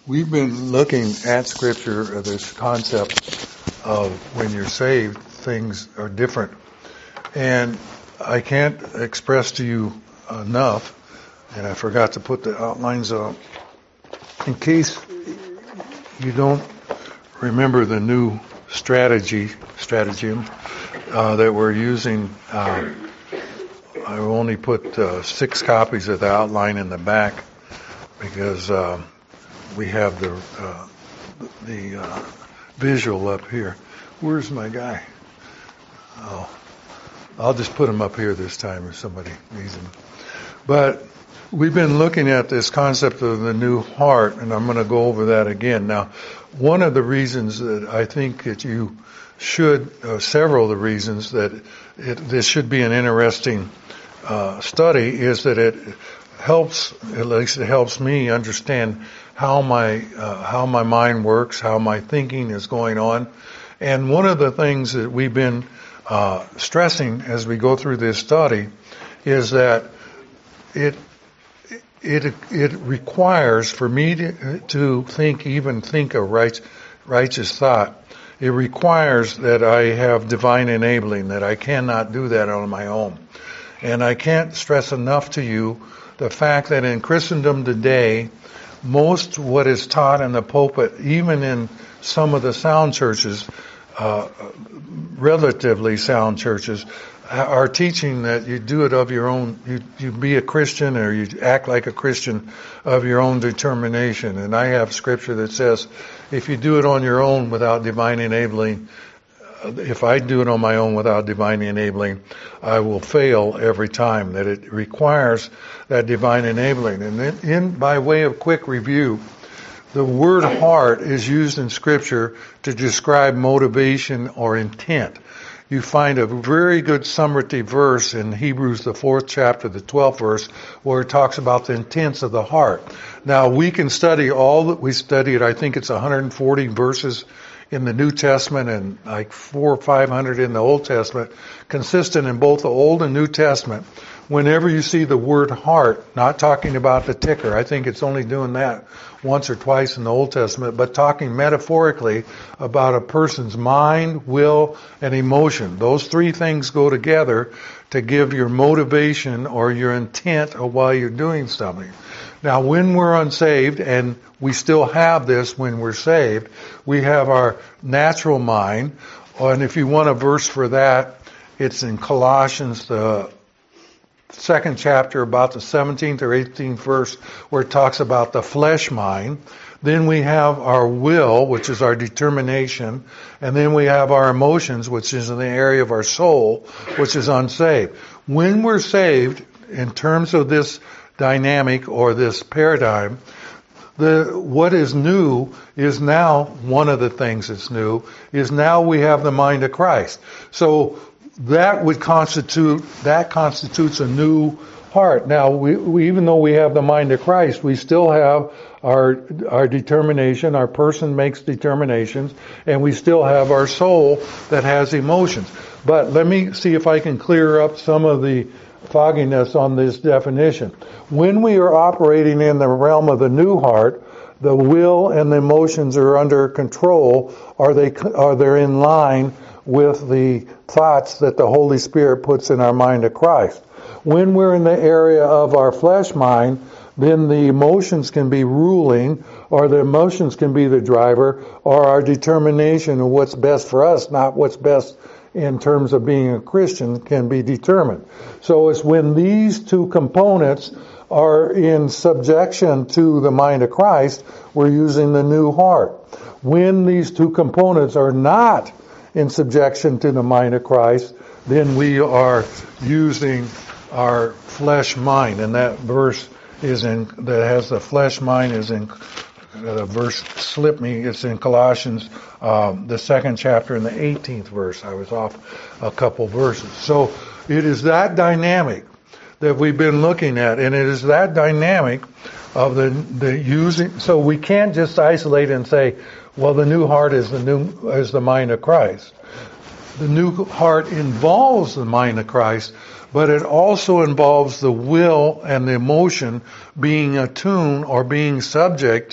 We've been looking at Scripture, this concept of when you're saved, things are different. And I can't express to you enough, and I forgot to put the outlines on, in case you don't remember the new stratagem that we're using. I only put 6 copies of the outline in the back because we have the visual up here. Where's my guy? Oh, I'll just put him up here this time if somebody needs him. But we've been looking at this concept of the new heart, and I'm going to go over that again. Now, one of the reasons that I think that you should, several of the reasons that this should be an interesting study is that it helps, at least it helps me understand how my mind works, how my thinking is going on. And one of the things that we've been stressing as we go through this study is that it requires for me to think a righteous thought. It requires that I have divine enabling, that I cannot do that on my own. And I can't stress enough to you the fact that in Christendom today, most what is taught in the pulpit, even in some of the sound churches, relatively sound churches, are teaching that you do it of your own, you be a Christian or you act like a Christian of your own determination. And I have scripture that says, if you do it on your own without divine enabling, if I do it on my own without divine enabling, I will fail every time. That it requires that divine enabling. And then, by way of quick review, the word heart is used in Scripture to describe motivation or intent. You find a very good summative verse in Hebrews, the 4th chapter, the 12th verse, where it talks about the intents of the heart. Now, we can study all that we studied. I think it's 140 verses in the New Testament and like 400 or 500 in the Old Testament, consistent in both the Old and New Testament. Whenever you see the word heart, not talking about the ticker, I think it's only doing that once or twice in the Old Testament, but talking metaphorically about a person's mind, will, and emotion. Those 3 things go together to give your motivation or your intent of why you're doing something. Now, when we're unsaved, and we still have this when we're saved, we have our natural mind, and if you want a verse for that, it's in Colossians, the 2nd chapter, about the 17th or 18th verse, where it talks about the flesh mind. Then we have our will, which is our determination, and then we have our emotions, which is in the area of our soul, which is unsaved. When we're saved, in terms of this dynamic or this paradigm, what is new is now, one of the things that's new, is now we have the mind of Christ. So that constitutes a new heart. Now, we even though we have the mind of Christ, we still have our determination, our person makes determinations, and we still have our soul that has emotions. But let me see if I can clear up some of the fogginess on this definition. When we are operating in the realm of the new heart, the will and the emotions are under control, or they're in line with the thoughts that the Holy Spirit puts in our mind of Christ. When we're in the area of our flesh mind, then the emotions can be ruling, or the emotions can be the driver, or our determination of what's best for us, not what's best in terms of being a Christian, can be determined. So it's when these 2 components are in subjection to the mind of Christ, we're using the new heart. When these 2 components are not in subjection to the mind of Christ, then we are using our flesh mind. And that verse that has the flesh mind is in the verse slipped me. It's in Colossians, the 2nd chapter and the 18th verse. I was off a couple verses. So it is that dynamic that we've been looking at, and it is that dynamic of the using. So we can't just isolate and say, well, the new heart is the mind of Christ. The new heart involves the mind of Christ, but it also involves the will and the emotion being attuned or being subject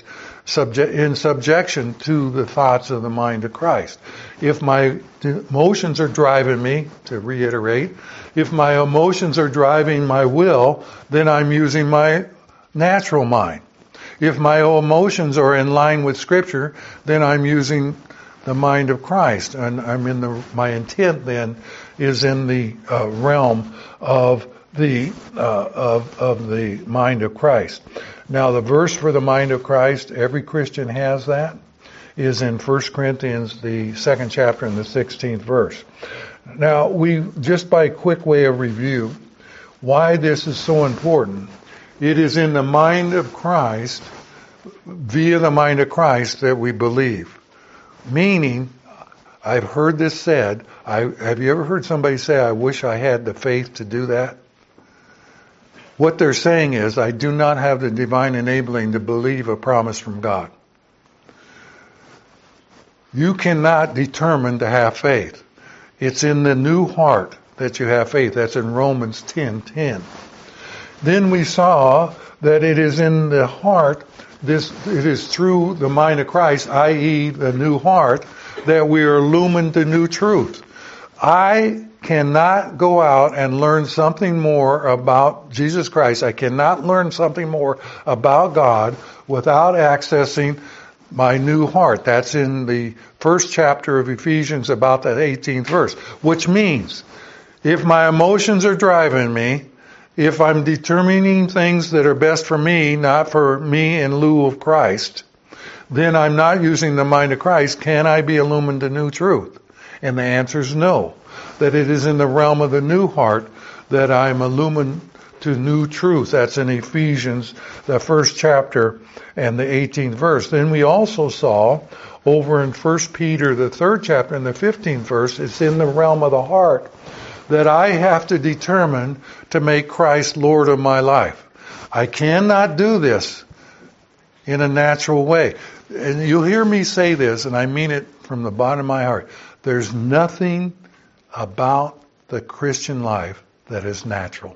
in subjection to the thoughts of the mind of Christ. If my emotions are driving me, to reiterate, if my emotions are driving my will, then I'm using my natural mind. If my emotions are in line with Scripture, then I'm using the mind of Christ, and my intent then is in the realm of the mind of Christ. Now, the verse for the mind of Christ, every Christian has that, is in 1 Corinthians, the 2nd chapter and the 16th verse. Now, just by a quick way of review, why this is so important. It is in the mind of Christ, via the mind of Christ, that we believe. Meaning, I've heard this said, have you ever heard somebody say, I wish I had the faith to do that? What they're saying is, I do not have the divine enabling to believe a promise from God. You cannot determine to have faith. It's in the new heart that you have faith. That's in Romans 10:10. Then we saw that it is in the heart, it is through the mind of Christ, i.e. the new heart, that we are illumined to new truth. I cannot go out and learn something more about Jesus Christ. I cannot learn something more about God without accessing my new heart. That's in the 1st chapter of Ephesians, about that 18th verse. Which means, if my emotions are driving me, if I'm determining things that are best for me, not for me in lieu of Christ, then I'm not using the mind of Christ. Can I be illumined to new truth? And the answer is no. That it is in the realm of the new heart that I'm illumined to new truth. That's in Ephesians, the 1st chapter and the 18th verse. Then we also saw over in 1 Peter, the 3rd chapter and the 15th verse, it's in the realm of the heart that I have to determine to make Christ Lord of my life. I cannot do this in a natural way. And you'll hear me say this, and I mean it from the bottom of my heart. There's nothing about the Christian life that is natural.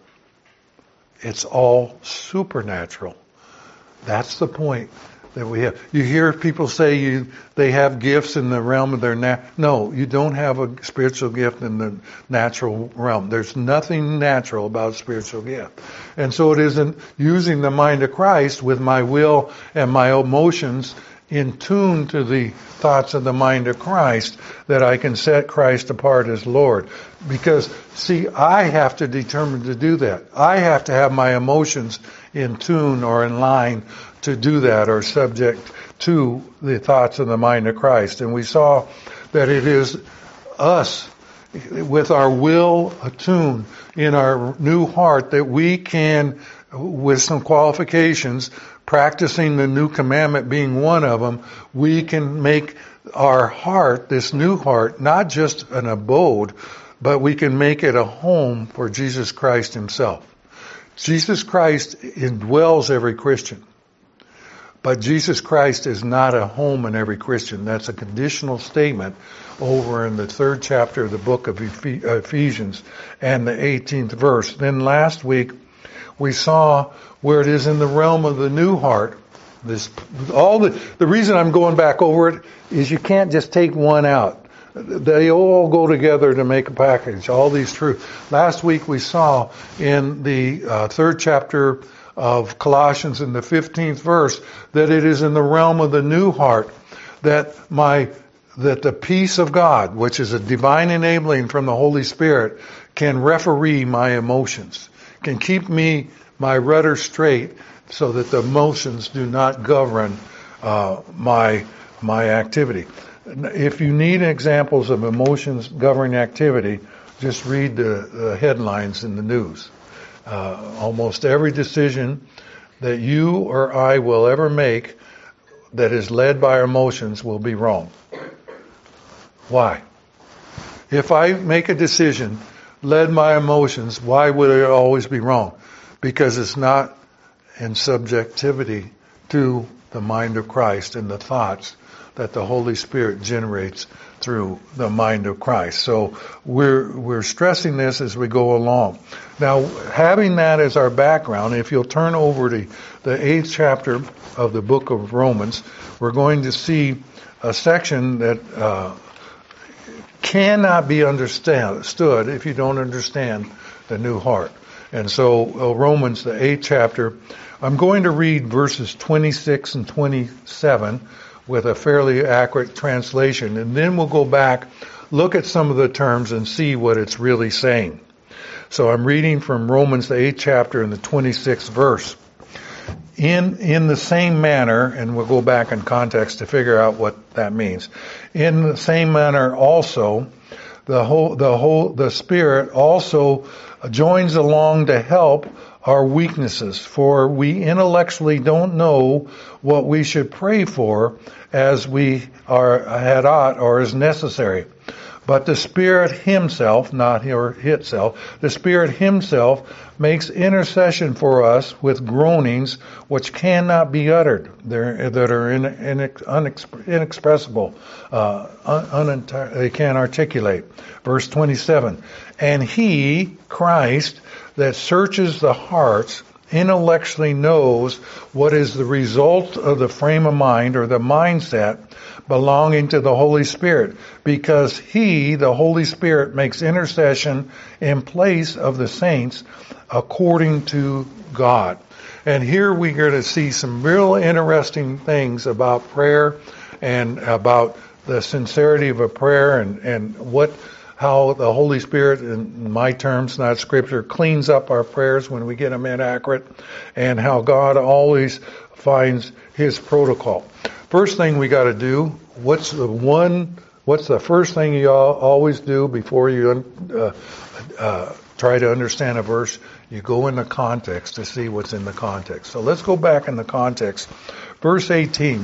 It's all supernatural. That's the point that we have. You hear people say they have gifts in the realm of their no, you don't have a spiritual gift in the natural realm. There's nothing natural about spiritual gift. And so it isn't using the mind of Christ with my will and my emotions in tune to the thoughts of the mind of Christ that I can set Christ apart as Lord. Because, see, I have to determine to do that. I have to have my emotions in tune or in line to do that, or subject to the thoughts of the mind of Christ. And we saw that it is us, with our will attuned in our new heart, that we can, with some qualifications, practicing the new commandment being one of them, we can make our heart, this new heart, not just an abode, but we can make it a home for Jesus Christ Himself. Jesus Christ indwells every Christian. But Jesus Christ is not a home in every Christian. That's a conditional statement over in the 3rd chapter of the book of Ephesians and the 18th verse. Then last week we saw where it is in the realm of the new heart. The reason I'm going back over it is you can't just take one out. They all go together to make a package, all these truths. Last week we saw in the 3rd chapter of Colossians in the 15th verse that it is in the realm of the new heart that the peace of God, which is a divine enabling from the Holy Spirit, can referee my emotions, can keep my rudder straight so that the emotions do not govern my activity. If you need examples of emotions governing activity, just read the headlines in the news. Almost every decision that you or I will ever make that is led by our emotions will be wrong. Why? If I make a decision led by emotions, why would it always be wrong? Because it's not in subjectivity to the mind of Christ and the thoughts that the Holy Spirit generates through the mind of Christ. So we're stressing this as we go along. Now, having that as our background, if you'll turn over to the 8th chapter of the book of Romans, we're going to see a section that cannot be understood if you don't understand the new heart. And so Romans, the 8th chapter, I'm going to read verses 26 and 27 with a fairly accurate translation, and then we'll go back, look at some of the terms, and see what it's really saying. So I'm reading from Romans, the 8th chapter, and the 26th verse. In the same manner, and we'll go back in context to figure out what that means. In the same manner also, the Spirit also joins along to help our weaknesses, for we intellectually don't know what we should pray for as we had ought or as necessary. But the Spirit Himself, not itself, the Spirit Himself makes intercession for us with groanings which cannot be uttered, that are inexpressible, they can't articulate. Verse 27, and He, Christ, that searches the hearts, intellectually knows what is the result of the frame of mind or the mindset belonging to the Holy Spirit, because He, the Holy Spirit, makes intercession in place of the saints according to God. And here we're going to see some real interesting things about prayer and about the sincerity of a prayer and how the Holy Spirit, in my terms, not Scripture, cleans up our prayers when we get them inaccurate, and how God always finds His protocol. First thing we got to do, what's the first thing you always do before you try to understand a verse? You go in the context to see what's in the context. So let's go back in the context. Verse 18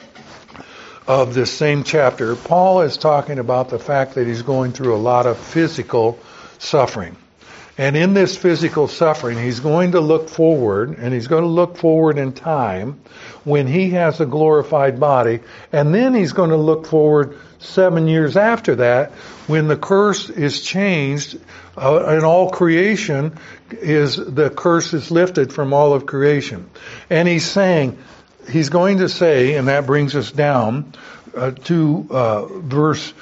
of this same chapter, Paul is talking about the fact that he's going through a lot of physical suffering. And in this physical suffering, he's going to look forward, and he's going to look forward in time when he has a glorified body, and then he's going to look forward 7 years after that when the curse is changed and all creation the curse is lifted from all of creation. And he's going to say, and that brings us down to verse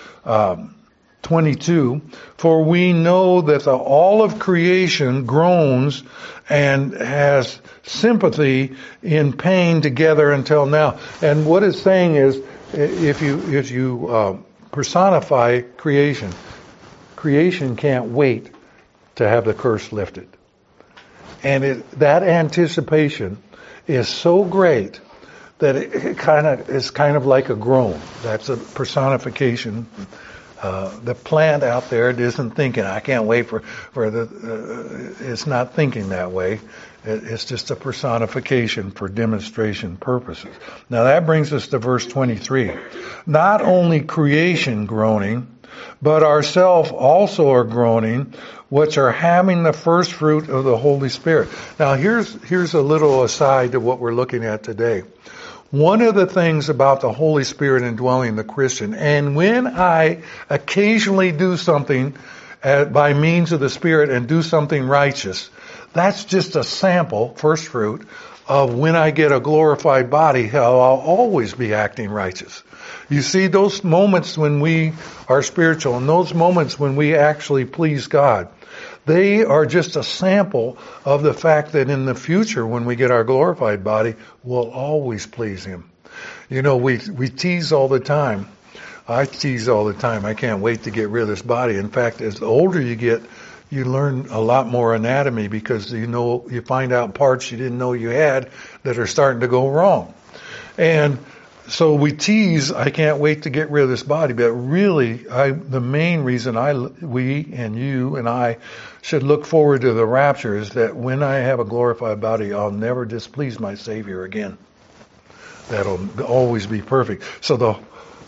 22, for we know that all of creation groans and has sympathy in pain together until now. And what it's saying is, if you personify creation, creation can't wait to have the curse lifted. And that anticipation is so great that it is kind of like a groan. That's a personification. The plant out there isn't thinking, I can't wait for it's not thinking that way. It's just a personification for demonstration purposes. Now that brings us to verse 23. Not only creation groaning, but ourselves also are groaning, which are having the first fruit of the Holy Spirit. Now here's a little aside to what we're looking at today. One of the things about the Holy Spirit indwelling the Christian, and when I occasionally do something by means of the Spirit and do something righteous, that's just a sample, first fruit, of when I get a glorified body, how I'll always be acting righteous. You see, those moments when we are spiritual and those moments when we actually please God, they are just a sample of the fact that in the future, when we get our glorified body, we'll always please Him. You know, we tease all the time. I tease all the time. I can't wait to get rid of this body. In fact, as the older you get, you learn a lot more anatomy because you find out parts you didn't know you had that are starting to go wrong. And so we tease, I can't wait to get rid of this body, but really, the main reason we and you and I should look forward to the rapture is that when I have a glorified body, I'll never displease my Savior again. That'll always be perfect. So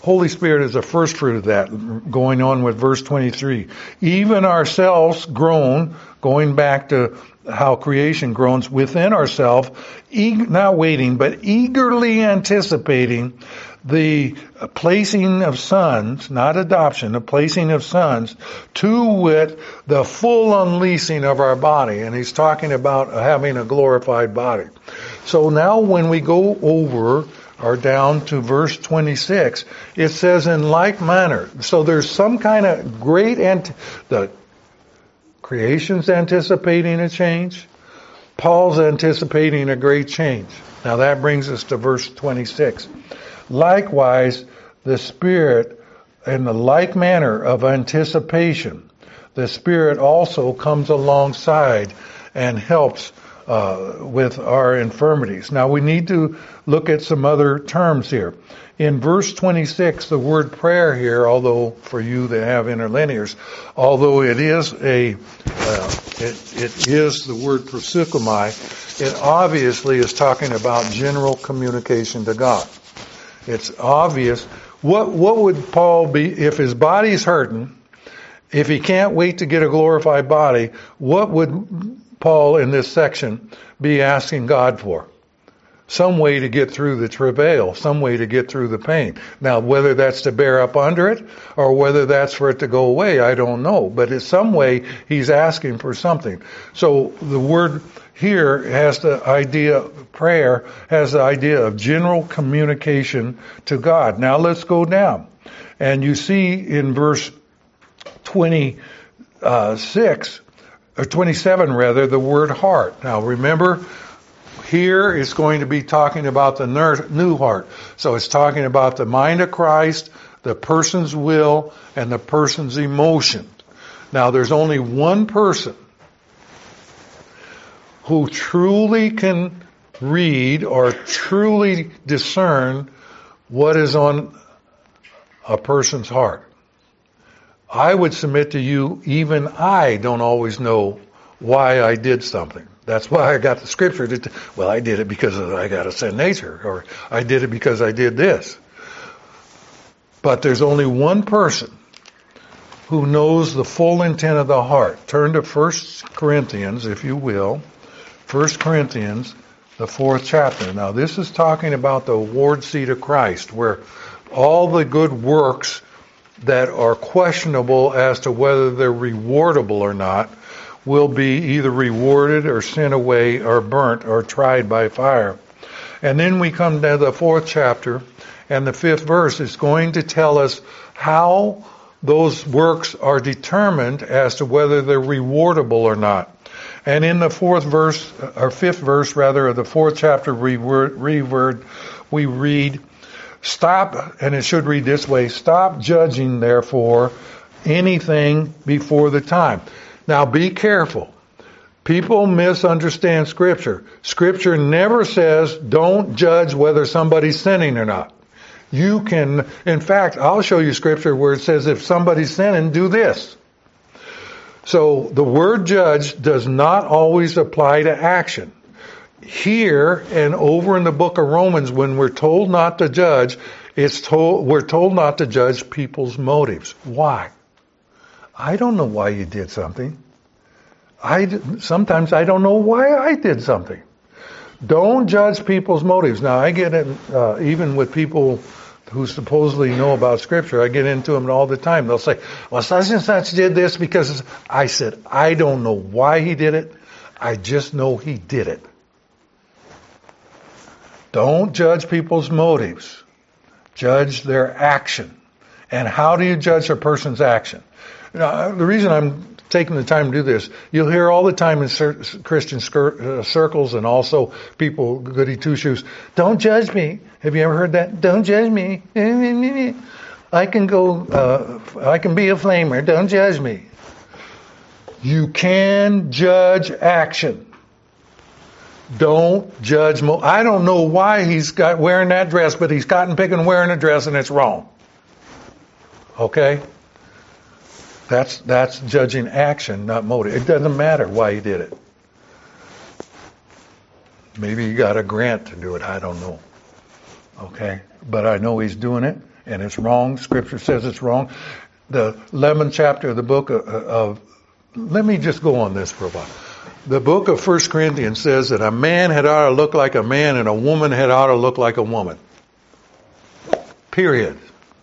Holy Spirit is the first fruit of that. Going on with verse 23. Even ourselves groan, going back to how creation groans within ourselves, not waiting, but eagerly anticipating the placing of sons, not adoption, the placing of sons, to wit, the full unleashing of our body. And he's talking about having a glorified body. So now when we go over or down to verse 26, it says in like manner. So there's some kind of great, the creation's anticipating a change. Paul's anticipating a great change. Now that brings us to verse 26. Likewise, the Spirit, in the like manner of anticipation, the Spirit also comes alongside and helps with our infirmities. Now we need to look at some other terms here. In verse 26, the word prayer here, although for you that have interlinears, although it is it is the word proseuchomai, it obviously is talking about general communication to God. It's obvious. What would Paul be if his body's hurting? If he can't wait to get a glorified body, what would Paul in this section be asking God for? Some way to get through the travail, some way to get through the pain. Now, whether that's to bear up under it or whether that's for it to go away, I don't know. But in some way, he's asking for something. So the word here has the idea, prayer has the idea of general communication to God. Now let's go down. And you see in verse 26, or 27 rather, the word heart. Now remember, here it's going to be talking about the new heart. So it's talking about the mind of Christ, the person's will, and the person's emotion. Now there's only one person who truly can read or truly discern what is on a person's heart. I would submit to you, even I don't always know why I did something. That's why I got the scripture. Well, I did it because I got a sin nature, or I did it because I did this. But there's only one person who knows the full intent of the heart. Turn to 1 Corinthians, if you will. 1 Corinthians, the 4th chapter. Now, this is talking about the award seat of Christ, where all the good works that are questionable as to whether they're rewardable or not will be either rewarded or sent away or burnt or tried by fire. And then we come to the 4th chapter, and the 5th verse is going to tell us how those works are determined as to whether they're rewardable or not. And in the 4th verse, or 5th verse rather, of the 4th chapter, we read, stop, and it should read this way, stop judging, therefore, anything before the time. Now be careful. People misunderstand Scripture. Scripture never says don't judge whether somebody's sinning or not. You can, in fact, I'll show you Scripture where it says if somebody's sinning, do this. So the word judge does not always apply to action. Here and over in the book of Romans, when we're told not to judge, we're told not to judge people's motives. Why? I don't know why you did something. Sometimes I don't know why I did something. Don't judge people's motives. Now I get it, even with people who supposedly know about Scripture, I get into them all the time. They'll say, well, such and such did this because I said, I don't know why he did it. I just know he did it. Don't judge people's motives. Judge their action. And how do you judge a person's action? Now, the reason I'm taking the time to do this, you'll hear all the time in Christian circles and also people, goody two-shoes, don't judge me. Have you ever heard that? Don't judge me. I can be a flamer. Don't judge me. You can judge action. Don't judge. I don't know why he's wearing that dress, but he's cotton picking wearing a dress and it's wrong. Okay? That's judging action, not motive. It doesn't matter why he did it. Maybe he got a grant to do it. I don't know. Okay? But I know he's doing it, and it's wrong. Scripture says it's wrong. The 11th chapter of the book of let me just go on this for a while. The book of 1 Corinthians says that a man had ought to look like a man and a woman had ought to look like a woman. Period.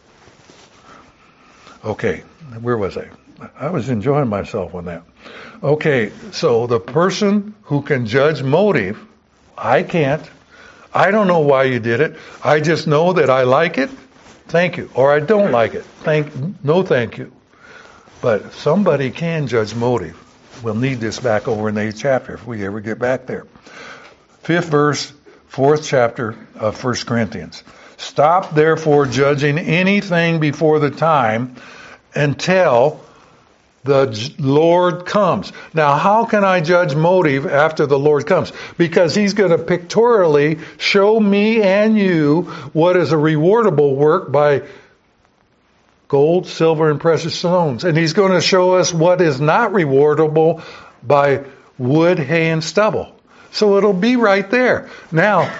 Okay, where was I? I was enjoying myself on that. Okay, so the person who can judge motive, I can't. I don't know why you did it. I just know that I like it. Thank you. Or I don't like it. No thank you. But somebody can judge motive. We'll need this back over in the 8th chapter if we ever get back there. 5th verse, 4th chapter of 1 Corinthians. Stop therefore judging anything before the time until the Lord comes. Now, how can I judge motive after the Lord comes? Because He's going to pictorially show me and you what is a rewardable work by gold, silver, and precious stones. And He's going to show us what is not rewardable by wood, hay, and stubble. So it'll be right there. Now,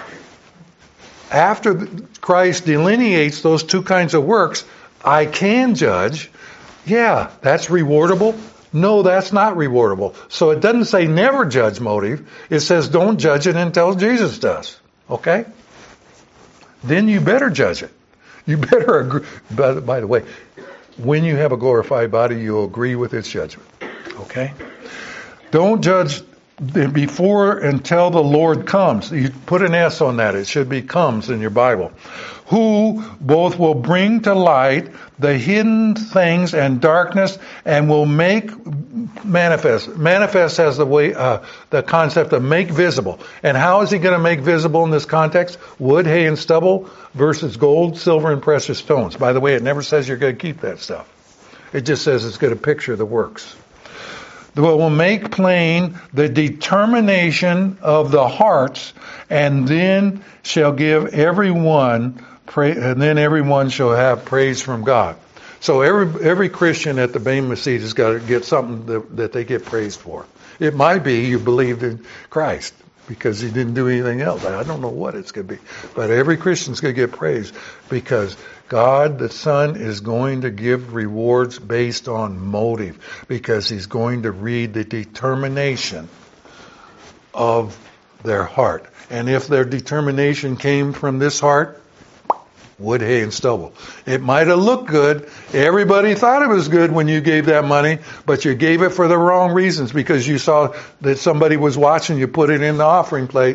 after Christ delineates those two kinds of works, I can judge. Yeah, that's rewardable. No, that's not rewardable. So it doesn't say never judge motive. It says don't judge it until Jesus does. Okay? Then you better judge it. You better agree. By the way, when you have a glorified body, you'll agree with its judgment. Okay? Don't judge before until the Lord comes. You put an S on that. It should be comes in your Bible. Who both will bring to light the hidden things and darkness and will make manifest. Manifest has the concept of make visible. And how is He going to make visible in this context? Wood, hay, and stubble versus gold, silver, and precious stones. By the way, it never says you're going to keep that stuff. It just says it's going to picture the works. Will make plain the determination of the hearts, and then shall give everyone praise, and then everyone shall have praise from God. So every Christian at the Bema seat has got to get something that they get praised for. It might be you believed in Christ because you didn't do anything else. I don't know what it's going to be, but every Christian's going to get praised because God the Son is going to give rewards based on motive because He's going to read the determination of their heart. And if their determination came from this heart, wood, hay, and stubble. It might have looked good. Everybody thought it was good when you gave that money, but you gave it for the wrong reasons because you saw that somebody was watching you put it in the offering plate.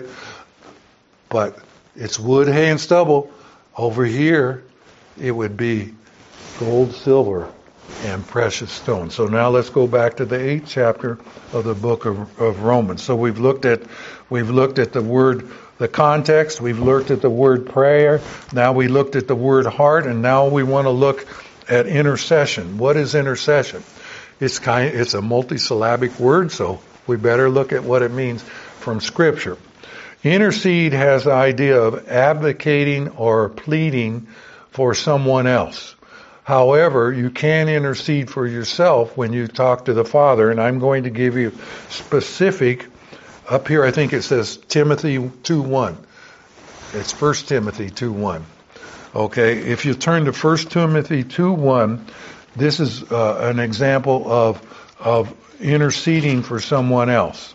But it's wood, hay, and stubble. Over here, it would be gold, silver, and precious stones. So now let's go back to the 8th chapter of the book of Romans. So we've looked at the word, the context. We've looked at the word prayer. Now we looked at the word heart, and now we want to look at intercession. What is intercession? It's a multisyllabic word, so we better look at what it means from Scripture. Intercede has the idea of advocating or pleading for someone else. However, you can intercede for yourself when you talk to the Father, and I'm going to give you specific. Up here, I think it says Timothy 2:1. It's 1 Timothy 2:1. Okay, if you turn to 1 Timothy 2:1, this is an example of interceding for someone else.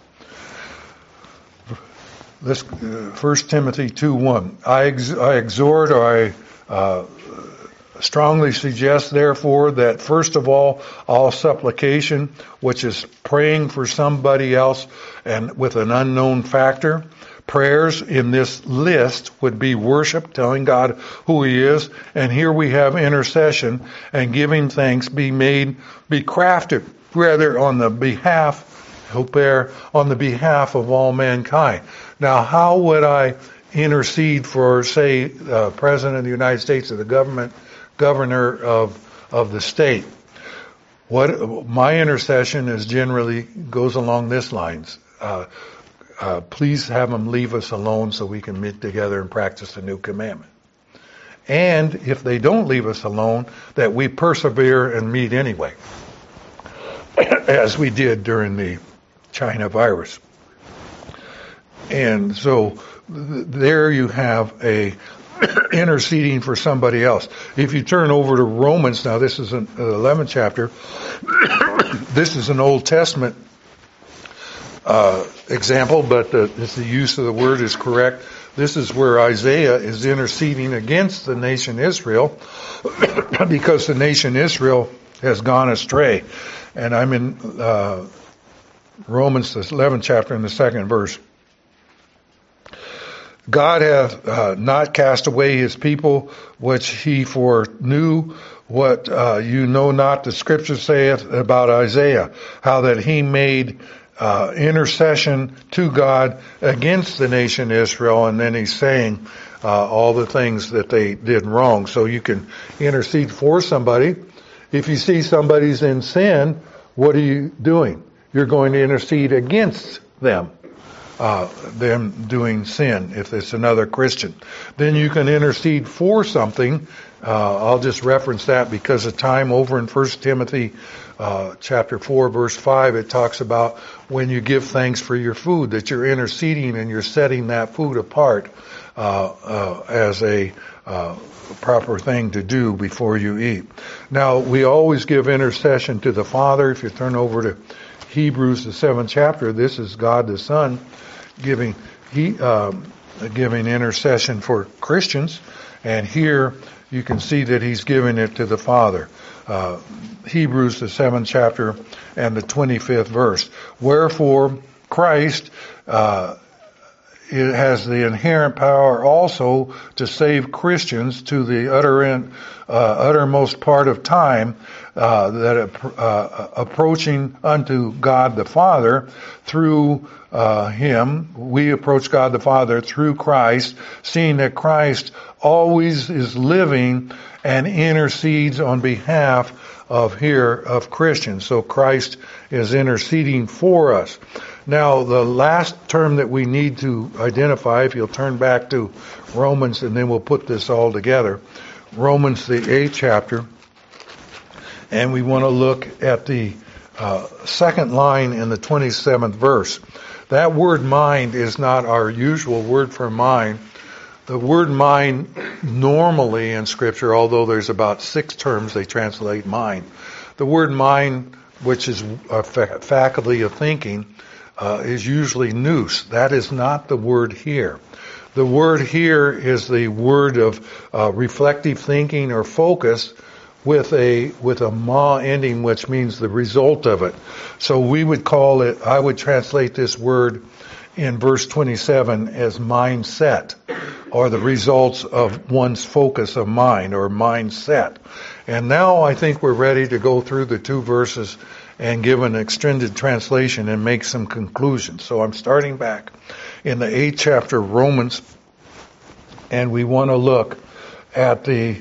This 1 Timothy 2:1. I exhort, or I strongly suggest, therefore, that first of all supplication, which is praying for somebody else and with an unknown factor. Prayers in this list would be worship, telling God who He is, and here we have intercession and giving thanks be crafted, rather on the behalf of all mankind. Now, how would I intercede for, say, President of the United States or the governor of the state? What my intercession is generally goes along this lines. Please have them leave us alone so we can meet together and practice the new commandment. And if they don't leave us alone, that we persevere and meet anyway, as we did during the China virus. And so there you have a interceding for somebody else. If you turn over to Romans, now this is an 11th chapter. This is an Old Testament example, but the use of the word is correct. This is where Isaiah is interceding against the nation Israel because the nation Israel has gone astray. And I'm in Romans, the 11th chapter, in the 2nd verse. God hath not cast away his people, which he foreknew. What you know not, the scripture saith about Isaiah, how that he made intercession to God against the nation Israel, and then he's saying all the things that they did wrong. So you can intercede for somebody. If you see somebody's in sin, what are you doing? You're going to intercede against them doing sin, if it's another Christian. Then you can intercede for something. I'll just reference that because of time. Over in 1 Timothy chapter 4, verse 5, it talks about when you give thanks for your food, that you're interceding and you're setting that food apart as a proper thing to do before you eat. Now, we always give intercession to the Father. If you turn over to Hebrews, the 7th chapter, this is God the Son giving intercession for Christians, and here you can see that he's giving it to the Father. Hebrews, the 7th chapter and the 25th verse. Wherefore Christ it has the inherent power also to save Christians to the uttermost part of time, that approaching unto God the Father through him, we approach God the Father through Christ, seeing that Christ always is living and intercedes on behalf of Christians. So Christ is interceding for us. Now, the last term that we need to identify, if you'll turn back to Romans, and then we'll put this all together. Romans, the 8th chapter, and we want to look at the second line in the 27th verse. That word mind is not our usual word for mind. The word mind normally in Scripture, although there's about 6 terms they translate mind, the word mind, which is a faculty of thinking, is usually nous. That is not the word here. The word here is the word of reflective thinking or focus with a ma ending, which means the result of it. So we would call it, I would translate this word in verse 27 as mindset, or the results of one's focus of mind, or mindset. And now I think we're ready to go through the 2 verses and give an extended translation and make some conclusions. So I'm starting back in the 8th chapter of Romans, and we want to look at the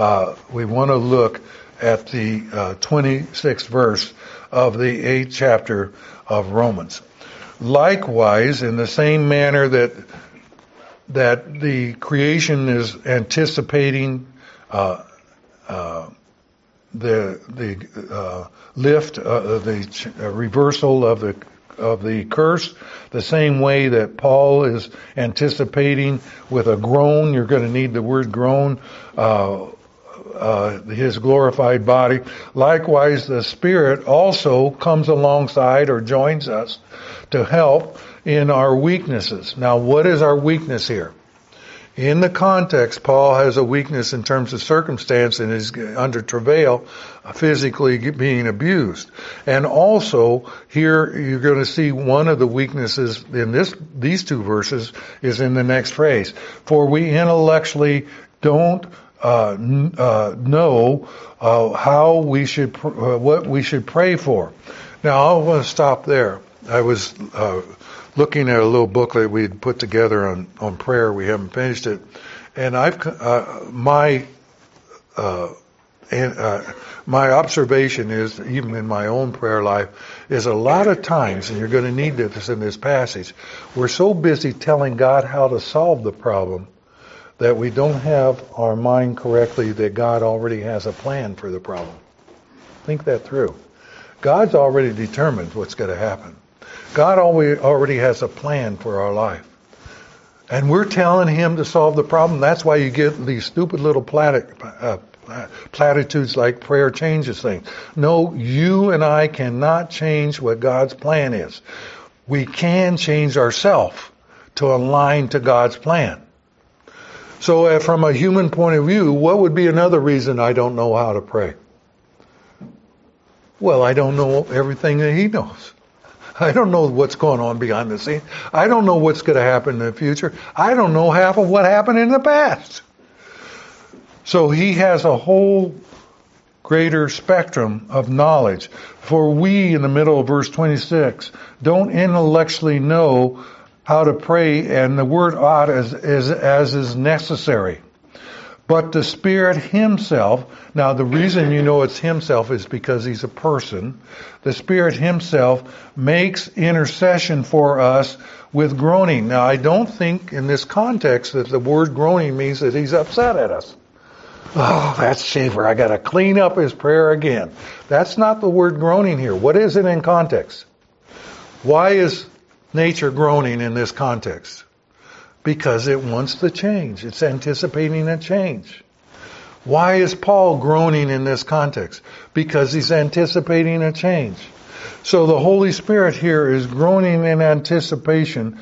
26th verse of the 8th chapter of Romans. Likewise, in the same manner that the creation is anticipating the reversal of the curse, the same way that Paul is anticipating with a groan, you're going to need the word groan, his glorified body. Likewise, the Spirit also comes alongside or joins us to help in our weaknesses. Now, what is our weakness here? In the context, Paul has a weakness in terms of circumstance and is under travail, physically being abused. And also, here you're going to see one of the weaknesses in these 2 verses is in the next phrase. For we intellectually don't know how we should what we should pray for. Now, I want to stop there. I was looking at a little booklet we had put together on prayer. We haven't finished it, and my observation is, even in my own prayer life, is a lot of times, and you're going to need this in this passage, we're so busy telling God how to solve the problem that we don't have our mind correctly that God already has a plan for the problem. Think that through. God's already determined what's going to happen. God already has a plan for our life. And we're telling him to solve the problem. That's why you get these stupid little platitudes like prayer changes things. No, you and I cannot change what God's plan is. We can change ourselves to align to God's plan. So from a human point of view, what would be another reason I don't know how to pray? Well, I don't know everything that he knows. I don't know what's going on behind the scenes. I don't know what's going to happen in the future. I don't know half of what happened in the past. So he has a whole greater spectrum of knowledge. For we, in the middle of verse 26, don't intellectually know how to pray, and the word ought as is necessary. But the Spirit Himself, now the reason you know it's Himself is because He's a person. The Spirit Himself makes intercession for us with groaning. Now I don't think in this context that the word groaning means that He's upset at us. Oh, that's Schaefer. I got to clean up his prayer again. That's not the word groaning here. What is it in context? Why is nature groaning in this context? Because it wants to change. It's anticipating a change. Why is Paul groaning in this context? Because he's anticipating a change. So the Holy Spirit here is groaning in anticipation,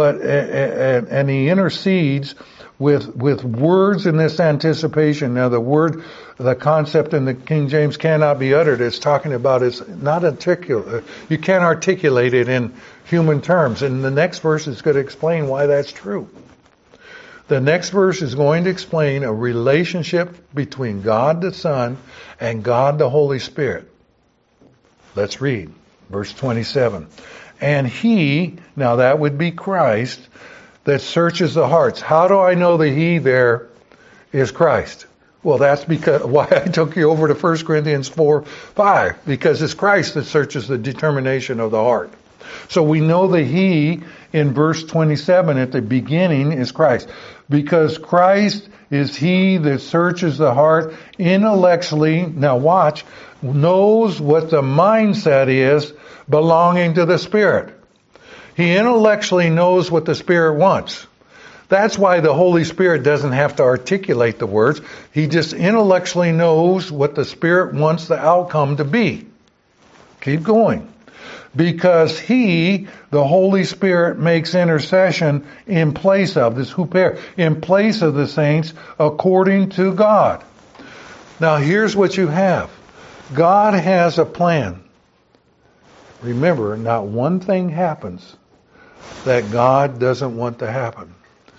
and he intercedes with words in this anticipation. Now the concept in the King James cannot be uttered. It's talking about it's not articulate. You can't articulate it in human terms. And the next verse is going to explain why that's true. The next verse is going to explain a relationship between God the Son and God the Holy Spirit. Let's read verse 27. And He, now that would be Christ, that searches the hearts. How do I know the He there is Christ? Well, that's because why I took you over to 1 Corinthians 4:5, because it's Christ that searches the determination of the heart. So we know the He in verse 27 at the beginning is Christ, because Christ is He that searches the heart intellectually. Now watch, knows what the mindset is belonging to the Spirit. He intellectually knows what the Spirit wants. That's why the Holy Spirit doesn't have to articulate the words. He just intellectually knows what the Spirit wants the outcome to be. Keep going. Because He, the Holy Spirit, makes intercession in place of, this huper, in place of the saints according to God. Now here's what you have. God has a plan. Remember, not one thing happens that God doesn't want to happen.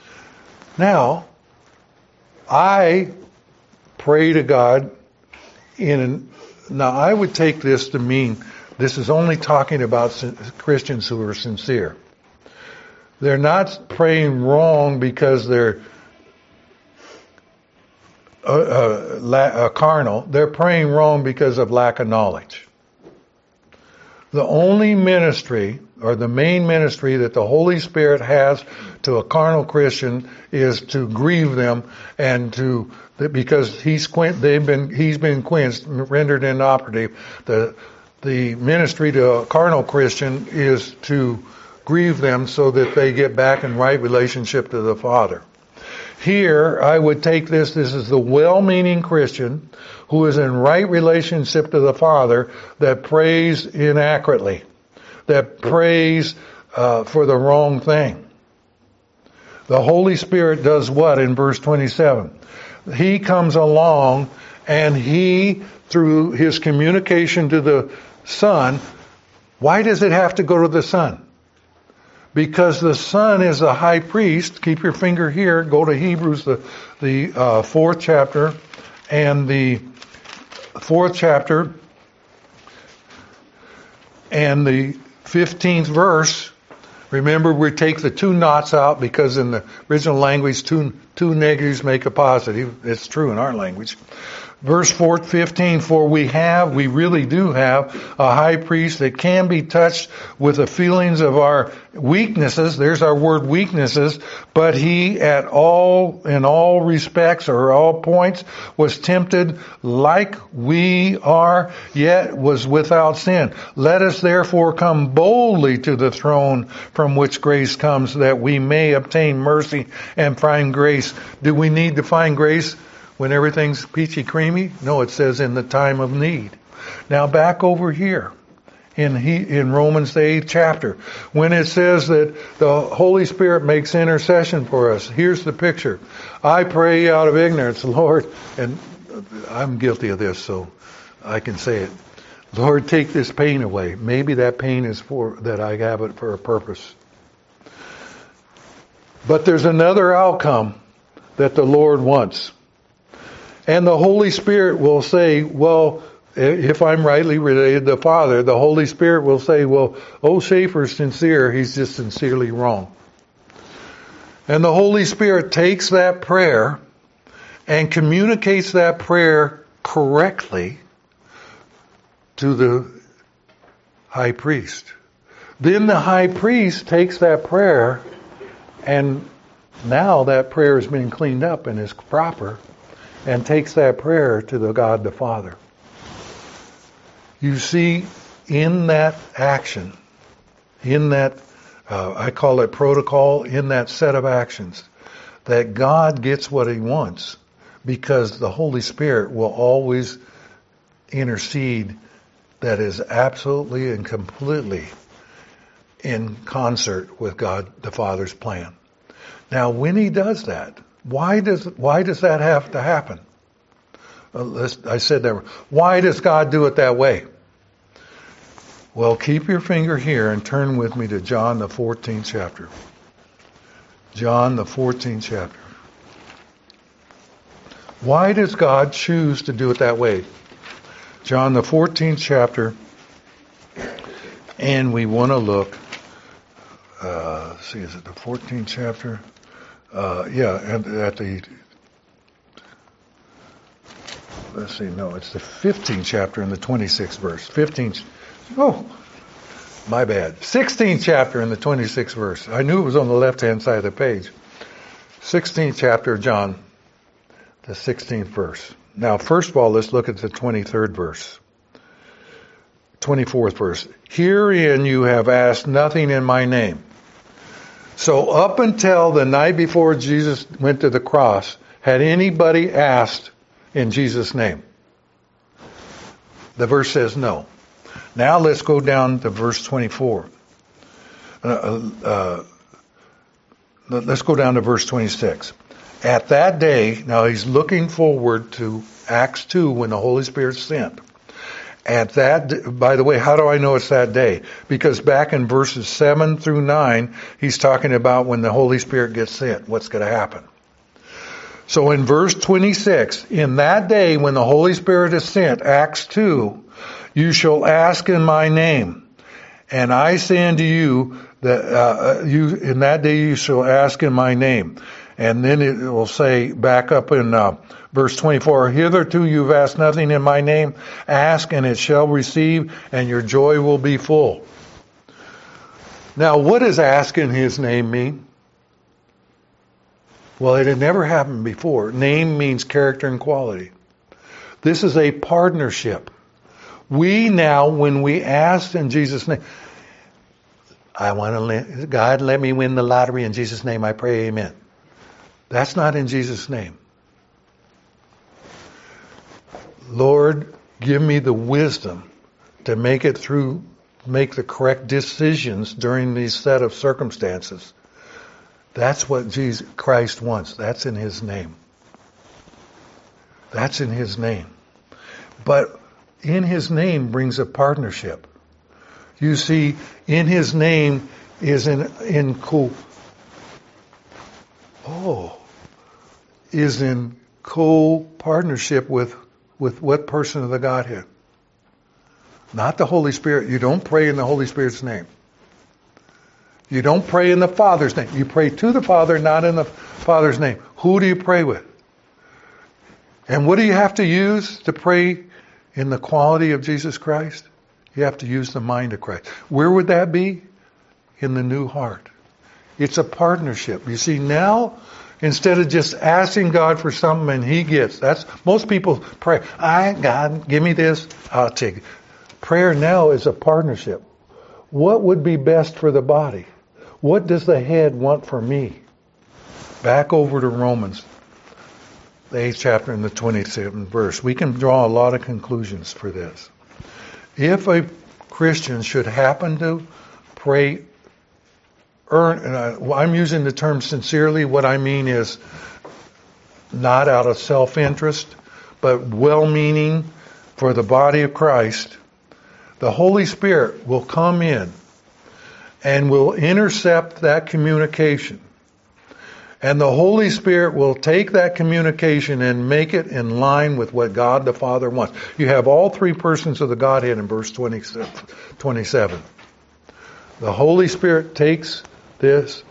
Now, I pray to God now I would take this to mean this is only talking about Christians who are sincere. They're not praying wrong because they're carnal. They're praying wrong because of lack of knowledge. The only ministry, or the main ministry that the Holy Spirit has to a carnal Christian is to grieve them and because he's been quenched, rendered inoperative. The ministry to a carnal Christian is to grieve them so that they get back in right relationship to the Father. Here, I would take this is the well-meaning Christian who is in right relationship to the Father that prays inaccurately, that prays for the wrong thing. The Holy Spirit does what in verse 27? He comes along and He, through His communication to the Son, why does it have to go to the Son? Because the Son is the high priest. Keep your finger here. Go to Hebrews, the 4th chapter, and the 4th chapter, and the 15th verse. Remember, we take the two knots out because in the original language, two Two negatives make a positive. It's true in our language. Verse 15, for we really do have a high priest that can be touched with the feelings of our weaknesses. There's our word weaknesses. But he in all respects or all points was tempted like we are, yet was without sin. Let us therefore come boldly to the throne from which grace comes, that we may obtain mercy and find grace. Do we need to find grace when everything's peachy creamy? No, it says in the time of need. Now back over here in Romans the 8th chapter, when it says that the Holy Spirit makes intercession for us. Here's the picture. I pray out of ignorance, Lord, and I'm guilty of this, so I can say it. Lord, take this pain away. Maybe that pain is that I have it for a purpose. But there's another outcome that the Lord wants. And the Holy Spirit will say, well, if I'm rightly related to the Father, the Holy Spirit will say, well, Schaefer's sincere, he's just sincerely wrong. And the Holy Spirit takes that prayer and communicates that prayer correctly to the high priest. Then the high priest takes that prayer, and now that prayer has been cleaned up and is proper, and takes that prayer to the God the Father. You see, in that action, in that, I call it protocol, in that set of actions, that God gets what He wants, because the Holy Spirit will always intercede, that is absolutely and completely in concert with God the Father's plan. Now, when He does that, why does that have to happen? I said that. Why does God do it that way? Well, keep your finger here and turn with me to John the 14th chapter. John the 14th chapter. Why does God choose to do it that way? John the 14th chapter, and we want to look, is it the 14th chapter? At the, let's see, no, it's the 15th chapter and the 26th verse. 16th chapter and the 26th verse. I knew it was on the left-hand side of the page. 16th chapter of John, the 16th verse. Now, first of all, let's look at the 23rd verse. 24th verse. Herein you have asked nothing in my name. So up until the night before Jesus went to the cross, had anybody asked in Jesus' name? The verse says no. Now let's go down to verse 24. Let's go down to verse 26. At that day, now he's looking forward to Acts 2 when the Holy Spirit sent. By the way, how do I know it's that day? Because back in verses 7 through 9, he's talking about when the Holy Spirit gets sent, what's going to happen. So in verse 26, in that day when the Holy Spirit is sent, Acts 2, you shall ask in my name. And I say unto you that in that day you shall ask in my name. And then it will say back up in verse 24, hitherto you've asked nothing in my name. Ask and it shall receive, and your joy will be full. Now, what does ask in his name mean? Well, it had never happened before. Name means character and quality. This is a partnership. We now, when we ask in Jesus' name, God, let me win the lottery in Jesus' name, I pray, amen. That's not in Jesus' name. Lord, give me the wisdom to make the correct decisions during these set of circumstances. That's what Jesus Christ wants. That's in His name. That's in His name. But in His name brings a partnership. You see, in His name is in co-partnership with what person of the Godhead? Not the Holy Spirit. You don't pray in the Holy Spirit's name. You don't pray in the Father's name. You pray to the Father, not in the Father's name. Who do you pray with? And what do you have to use to pray in the quality of Jesus Christ? You have to use the mind of Christ. Where would that be? In the new heart. It's a partnership. You see, now, instead of just asking God for something and He gets, most people pray, God, give me this, I'll take it. Prayer now is a partnership. What would be best for the body? What does the head want for me? Back over to Romans, the 8th chapter and the 27th verse. We can draw a lot of conclusions for this. If a Christian should happen to pray, I'm using the term sincerely. What I mean is not out of self-interest, but well-meaning for the body of Christ, the Holy Spirit will come in and will intercept that communication. And the Holy Spirit will take that communication and make it in line with what God the Father wants. You have all three persons of the Godhead in verse 27. The Holy Spirit takes this,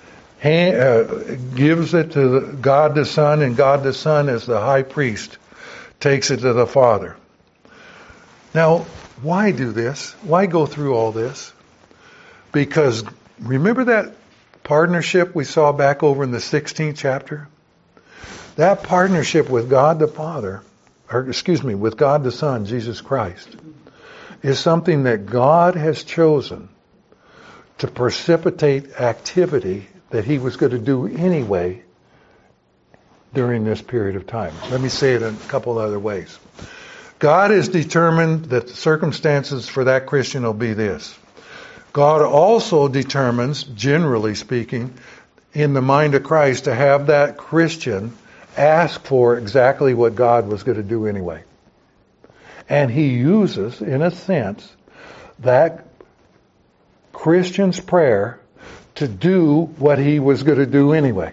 gives it to God the Son, and God the Son, as the high priest, takes it to the Father. Now, why do this? Why go through all this? Because remember that partnership we saw back over in the 16th chapter? That partnership with God the Father, with God the Son, Jesus Christ, is something that God has chosen to precipitate activity that He was going to do anyway during this period of time. Let me say it in a couple other ways. God has determined that the circumstances for that Christian will be this. God also determines, generally speaking, in the mind of Christ, to have that Christian ask for exactly what God was going to do anyway. And He uses, in a sense, that Christian's prayer to do what he was going to do anyway.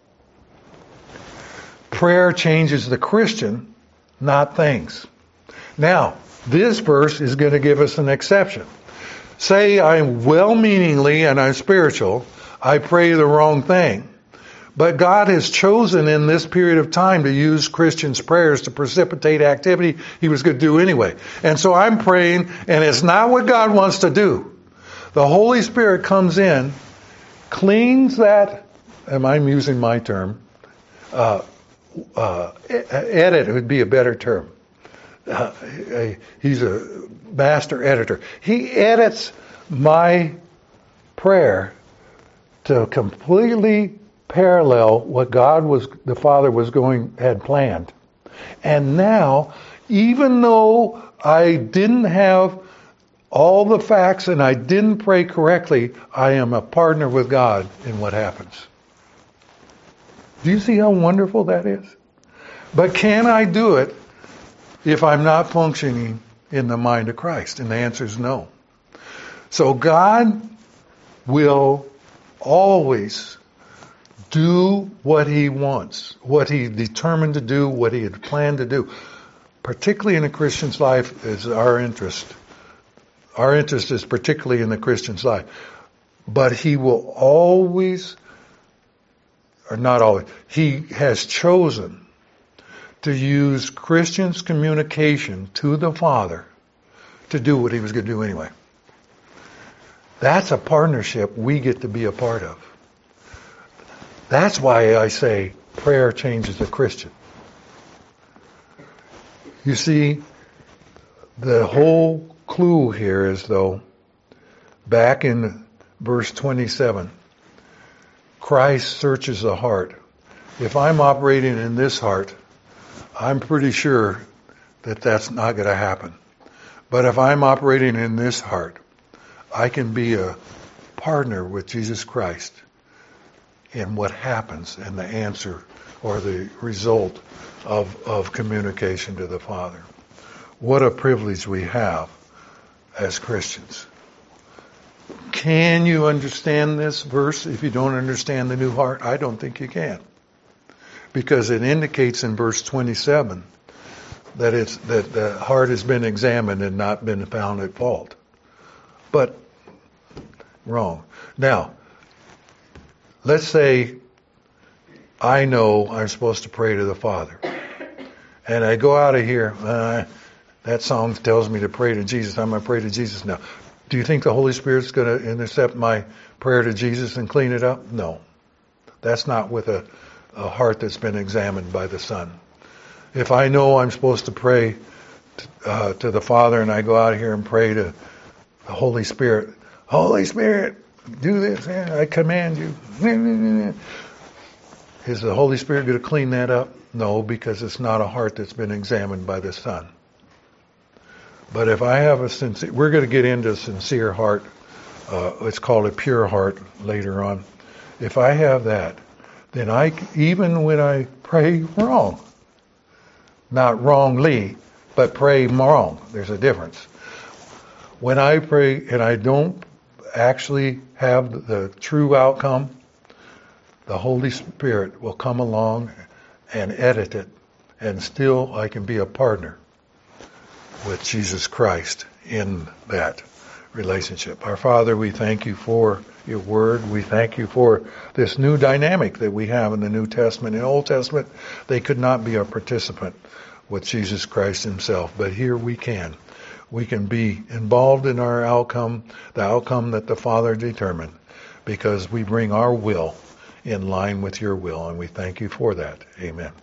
Prayer changes the Christian, not things. Now, this verse is going to give us an exception. Say I'm well-meaningly and I'm spiritual, I pray the wrong thing. But God has chosen in this period of time to use Christians' prayers to precipitate activity He was going to do anyway. And so I'm praying, and it's not what God wants to do. The Holy Spirit comes in, cleans that, and I'm using my term, edit would be a better term. He's a master editor. He edits my prayer to completely parallel what the Father had planned. And now, even though I didn't have all the facts and I didn't pray correctly, I am a partner with God in what happens. Do you see how wonderful that is? But can I do it if I'm not functioning in the mind of Christ? And the answer is no. So God will always do what He wants, what He determined to do, what He had planned to do. Particularly in a Christian's life is our interest. Our interest is particularly in the Christian's life. But He will always, or not always, He has chosen to use Christians' communication to the Father to do what He was going to do anyway. That's a partnership we get to be a part of. That's why I say prayer changes a Christian. You see, the whole clue here is, though, back in verse 27, Christ searches the heart. If I'm operating in this heart, I'm pretty sure that that's not going to happen. But if I'm operating in this heart, I can be a partner with Jesus Christ in what happens and the answer or the result of communication to the Father. What a privilege we have as Christians. Can you understand this verse if you don't understand the new heart? I don't think you can. Because it indicates in verse 27 that the heart has been examined and not been found at fault. But wrong. Now, let's say I know I'm supposed to pray to the Father. And I go out of here, that song tells me to pray to Jesus. I'm going to pray to Jesus now. Do you think the Holy Spirit's going to intercept my prayer to Jesus and clean it up? No. That's not with a heart that's been examined by the Son. If I know I'm supposed to pray to the Father and I go out here and pray to the Holy Spirit, Holy Spirit, do this, I command you. Is the Holy Spirit going to clean that up? No, because it's not a heart that's been examined by the Son. But if I have a sincere, we're going to get into a sincere heart. It's called a pure heart later on. If I have that, then even when I pray wrong, not wrongly, but pray wrong, there's a difference. When I pray and I don't actually have the true outcome, the Holy Spirit will come along and edit it, and still I can be a partner with Jesus Christ in that relationship. Our Father, we thank you for your word. We thank you for this new dynamic that we have in the New Testament. In the Old Testament, they could not be a participant with Jesus Christ himself, but here we can. We can be involved in our outcome, the outcome that the Father determined, because we bring our will in line with your will, and we thank you for that. Amen.